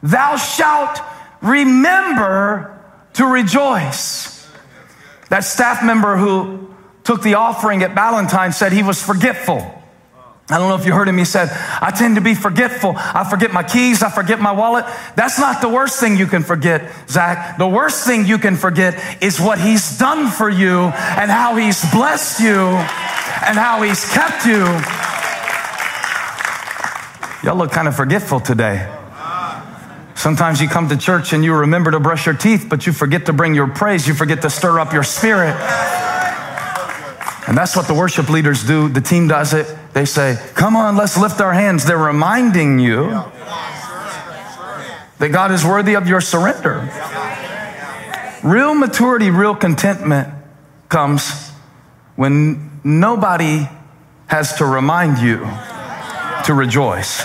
thou shalt remember to rejoice. That staff member who took the offering at Ballantyne said he was forgetful. I don't know if you heard him. He said, I tend to be forgetful. I forget my keys. I forget my wallet. That's not the worst thing you can forget, Zach. The worst thing you can forget is what he's done for you and how he's blessed you and how he's kept you. Y'all look kind of forgetful today. Sometimes you come to church and you remember to brush your teeth, but you forget to bring your praise. You forget to stir up your spirit. And that's what the worship leaders do. The team does it. They say, come on, let's lift our hands. They're reminding you that God is worthy of your surrender. Real maturity, real contentment comes when nobody has to remind you to rejoice.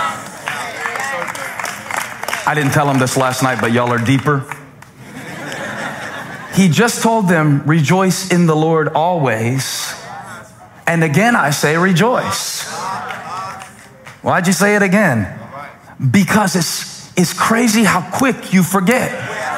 I didn't tell them this last night, but y'all are deeper. He just told them, rejoice in the Lord always. And again, I say rejoice. Why'd you say it again? Because it's crazy how quick you forget.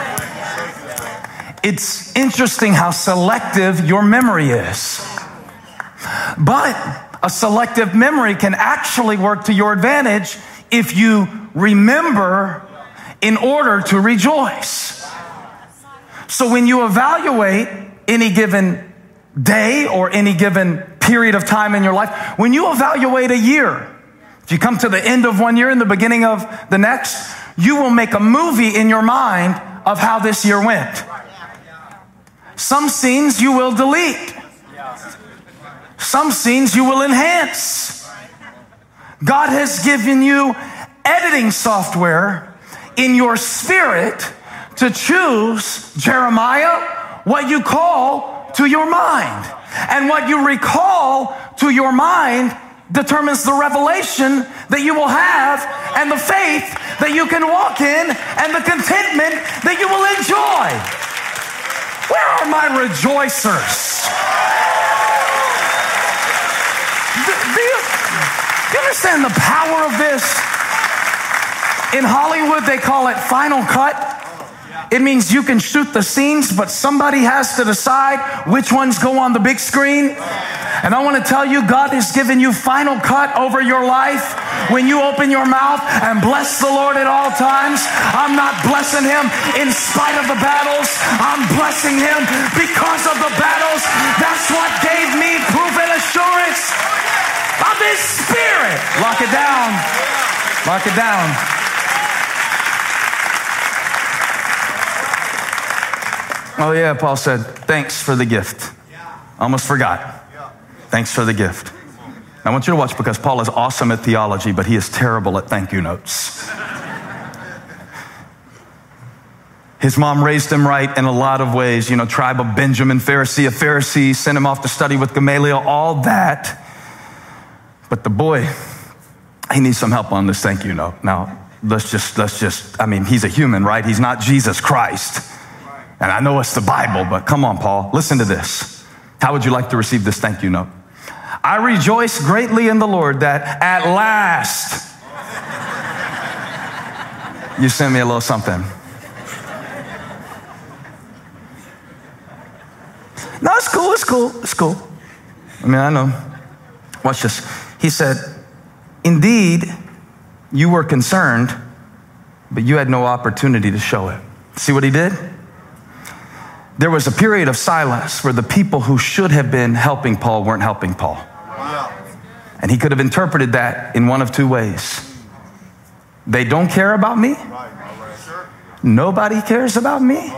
It's interesting how selective your memory is. But a selective memory can actually work to your advantage if you remember in order to rejoice. So when you evaluate any given day or any given period of time in your life, when you evaluate a year, if you come to the end of one year and the beginning of the next, you will make a movie in your mind of how this year went. Some scenes you will delete. Some scenes you will enhance. God has given you editing software in your spirit to choose, Jeremiah, what you call to your mind. And what you recall to your mind determines the revelation that you will have and the faith that you can walk in and the contentment that you will enjoy. Where are my rejoicers? Do you understand the power of this? In Hollywood, they call it final cut. It means you can shoot the scenes, but somebody has to decide which ones go on the big screen. And I want to tell you, God has given you final cut over your life. When you open your mouth and bless the Lord at all times, I'm not blessing him in spite of the battles. I'm blessing him because of the battles. That's what gave me proven assurance of his spirit. Lock it down. Lock it down. Oh yeah, Paul said, thanks for the gift. Almost forgot. Thanks for the gift. I want you to watch because Paul is awesome at theology, but he is terrible at thank you notes. His mom raised him right in a lot of ways. You know, tribe of Benjamin, a Pharisee, sent him off to study with Gamaliel, all that. But the boy, he needs some help on this thank you note. Now, let's just, I mean, he's a human, right? He's not Jesus Christ. And I know it's the Bible, but come on, Paul, listen to this. How would you like to receive this thank you note? I rejoice greatly in the Lord that at last you sent me a little something. No, it's cool. I mean, I know. Watch this. He said, indeed, you were concerned, but you had no opportunity to show it. See what he did? There was a period of silence where the people who should have been helping Paul weren't helping Paul. And he could have interpreted that in one of two ways. They don't care about me. Nobody cares about me.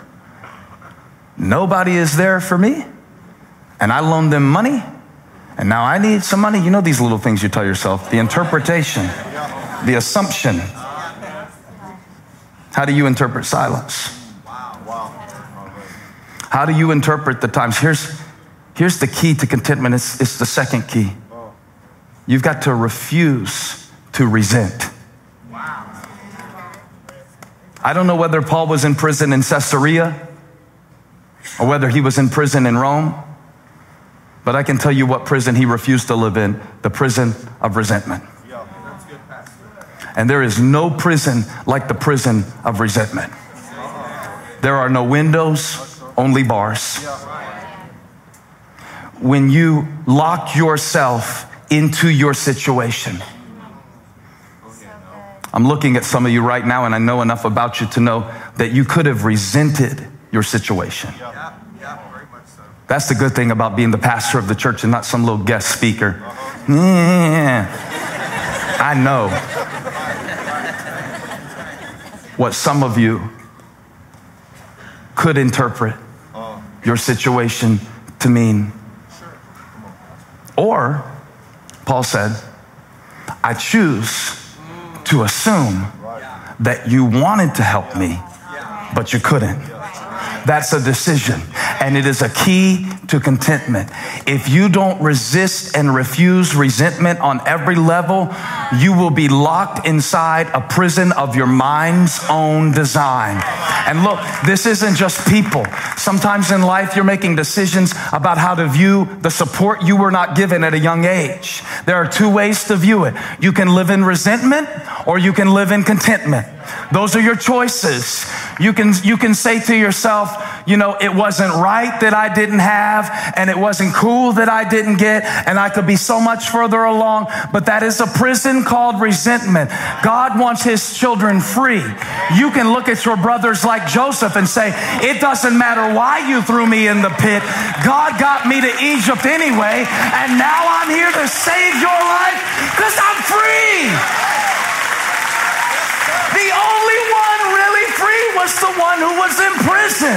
Nobody is there for me. And I loaned them money. And now I need some money. You know these little things you tell yourself. The interpretation. The assumption. How do you interpret silence? How do you interpret the times? Here's the key to contentment. It's the second key. You've got to refuse to resent. I don't know whether Paul was in prison in Caesarea or whether he was in prison in Rome, but I can tell you what prison he refused to live in, the prison of resentment. And there is no prison like the prison of resentment. There are no windows, only bars. When you lock yourself into your situation, I'm looking at some of you right now, and I know enough about you to know that you could have resented your situation. That's the good thing about being the pastor of the church and not some little guest speaker. I know what some of you could interpret your situation to mean. Or, Paul said, I choose to assume that you wanted to help me, but you couldn't. That's a decision, and it is a key to contentment. If you don't resist and refuse resentment on every level, you will be locked inside a prison of your mind's own design. And look, this isn't just people. Sometimes in life, you're making decisions about how to view the support you were not given at a young age. There are two ways to view it. You can live in resentment or you can live in contentment. Those are your choices. You can say to yourself, you know, it wasn't right that I didn't have, and it wasn't cool that I didn't get, and I could be so much further along, but that is a prison called resentment. God wants his children free. You can look at your brothers like Joseph and say, it doesn't matter why you threw me in the pit. God got me to Egypt anyway, and now I'm here to save your life because I'm free. The only one really free was the one who was in prison.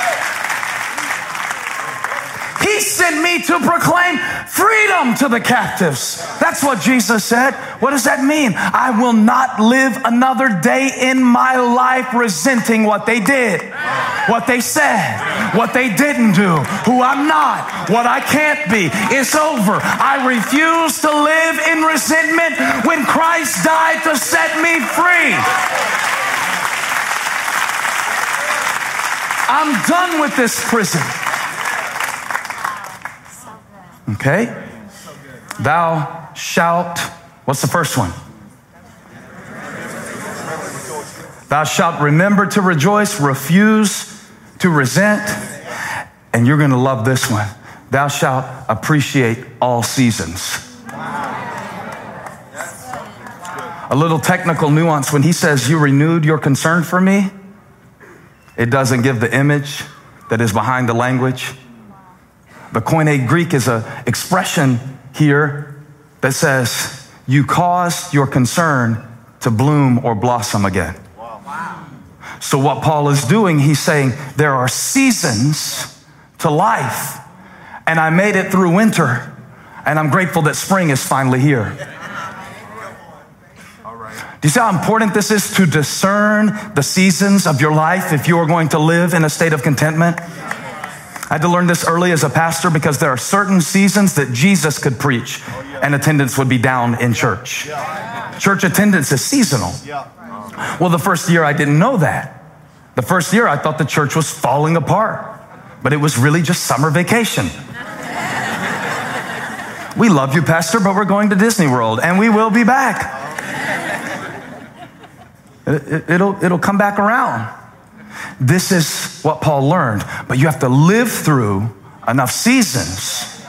He sent me to proclaim freedom to the captives. That's what Jesus said. What does that mean? I will not live another day in my life resenting what they did, what they said, what they didn't do, who I'm not, what I can't be. It's over. I refuse to live in resentment when Christ died to set me free. I'm done with this prison. Okay? Thou shalt, what's the first one? Thou shalt remember to rejoice, refuse to resent, and you're going to love this one. Thou shalt appreciate all seasons. A little technical nuance, when he says you renewed your concern for me, it doesn't give the image that is behind the language. The Koine Greek is an expression here that says you caused your concern to bloom or blossom again. Wow. So what Paul is doing, he's saying there are seasons to life, and I made it through winter, and I'm grateful that spring is finally here. Do you see how important this is to discern the seasons of your life if you are going to live in a state of contentment? I had to learn this early as a pastor because there are certain seasons that Jesus could preach and attendance would be down in church. Church attendance is seasonal. Well, the first year I didn't know that. The first year I thought the church was falling apart, but it was really just summer vacation. We love you, Pastor, but we're going to Disney World and we will be back. It'll come back around. This is what Paul learned, but you have to live through enough seasons,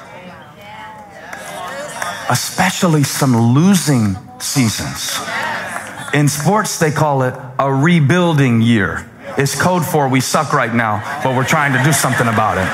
especially some losing seasons. In sports, they call it a rebuilding year. It's code for we suck right now, but we're trying to do something about it.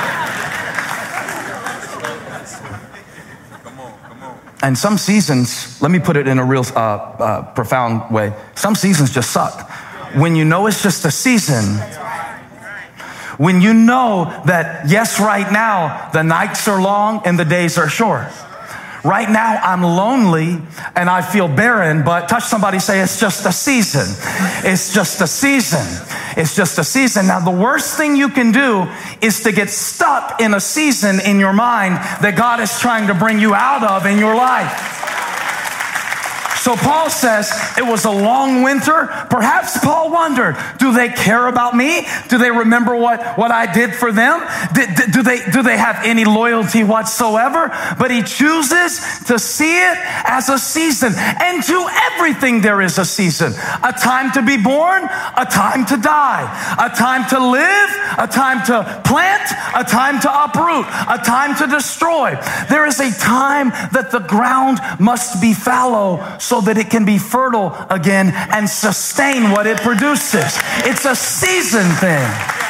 And some seasons, let me put it in a real profound way, some seasons just suck. When you know it's just a season, when you know that, yes, right now, the nights are long and the days are short. Right now, I'm lonely and I feel barren, but touch somebody, say, it's just a season. It's just a season. It's just a season. Now, the worst thing you can do is to get stuck in a season in your mind that God is trying to bring you out of in your life. So Paul says it was a long winter. Perhaps Paul wondered, do they care about me? Do they remember what I did for them? Do they have any loyalty whatsoever? But he chooses to see it as a season. And to everything there is a season. A time to be born, a time to die. A time to live, a time to plant, a time to uproot, a time to destroy. There is a time that the ground must be fallow so that it can be fertile again and sustain what it produces. It's a season thing.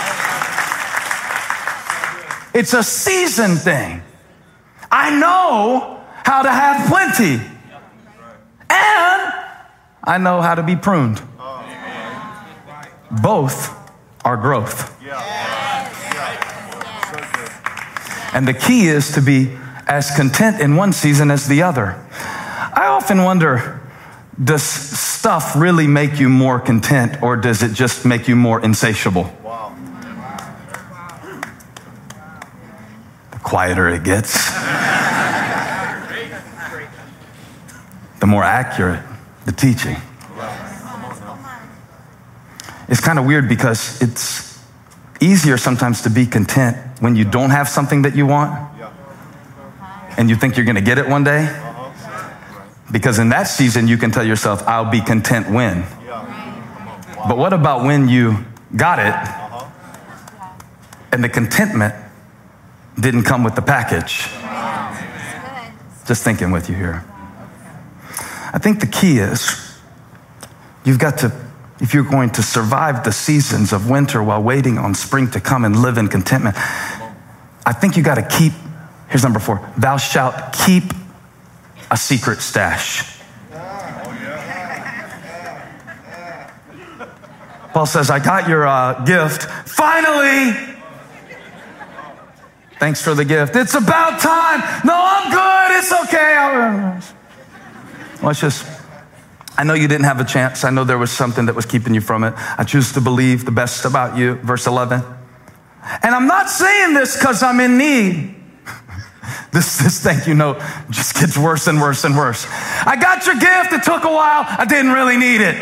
It's a season thing. I know how to have plenty, and I know how to be pruned. Both are growth. And the key is to be as content in one season as the other. I often wonder, does stuff really make you more content, or does it just make you more insatiable? Wow. The quieter it gets, the more accurate the teaching. It's kind of weird because it's easier sometimes to be content when you don't have something that you want and you think you're going to get it one day. Because in that season, you can tell yourself, I'll be content when. But what about when you got it and the contentment didn't come with the package? Just thinking with you here. I think the key is you've got to, if you're going to survive the seasons of winter while waiting on spring to come and live in contentment, I think you got to keep, here's number 4, thou shalt keep a secret stash. Paul says, I got your gift. Finally. Thanks for the gift. It's about time. No, I'm good. It's okay. Let's just, I know you didn't have a chance. I know there was something that was keeping you from it. I choose to believe the best about you. Verse 11. And I'm not saying this because I'm in need. This thank you note just gets worse and worse and worse. I got your gift. It took a while. I didn't really need it.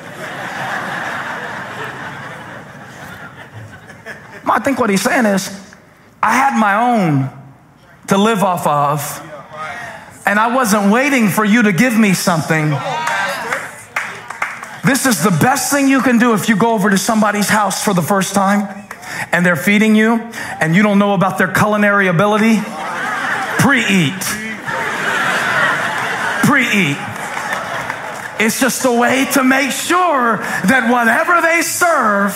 I think what he's saying is, I had my own to live off of, and I wasn't waiting for you to give me something. This is the best thing you can do if you go over to somebody's house for the first time and they're feeding you and you don't know about their culinary ability. Pre-eat. It's just a way to make sure that whatever they serve.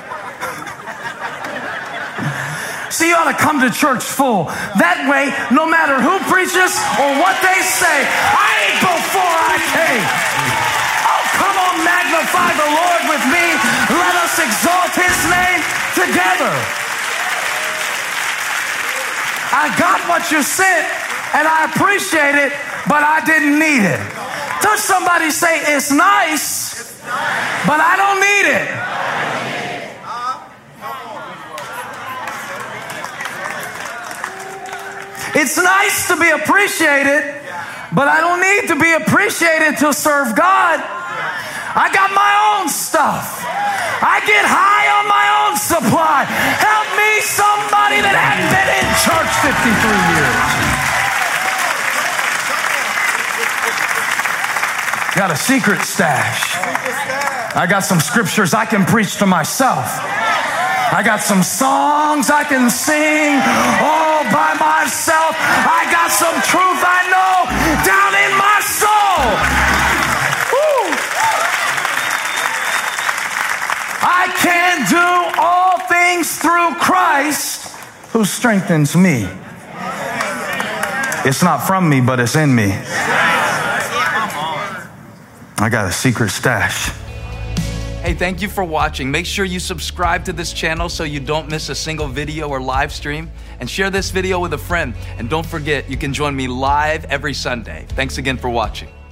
See, you ought to come to church full. That way, no matter who preaches or what they say, I ate before I came. Oh, come on, magnify the Lord with me. Let us exalt his name together. I got what you sent, and I appreciate it, but I didn't need it. Touch somebody, say, it's nice, but I don't need it. It's nice to be appreciated, but I don't need to be appreciated to serve God. I got my own stuff. I get high on my own supply. Help me, somebody that hadn't been in church 53 years. Got a secret stash. I got some scriptures I can preach to myself. I got some songs I can sing all by myself. I got some truth I know down in my soul. Woo. I can do all things through Christ who strengthens me. It's not from me, but it's in me. I got a secret stash. Hey, thank you for watching. Make sure you subscribe to this channel so you don't miss a single video or live stream. And share this video with a friend. And don't forget, you can join me live every Sunday. Thanks again for watching.